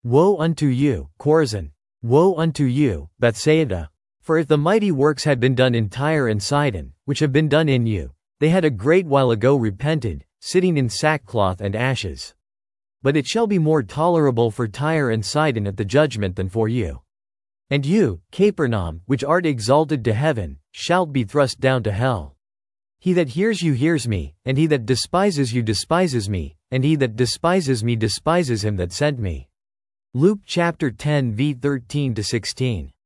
Woe unto you, Chorazin! Woe unto you, Bethsaida! For if the mighty works had been done in Tyre and Sidon, which have been done in you, they had a great while ago repented, sitting in sackcloth and ashes. But it shall be more tolerable for Tyre and Sidon at the judgment than for you. And you, Capernaum, which art exalted to heaven, shalt be thrust down to hell. He that hears you hears me, and he that despises you despises me, and he that despises me despises him that sent me. Luke chapter 10 v. 13-16.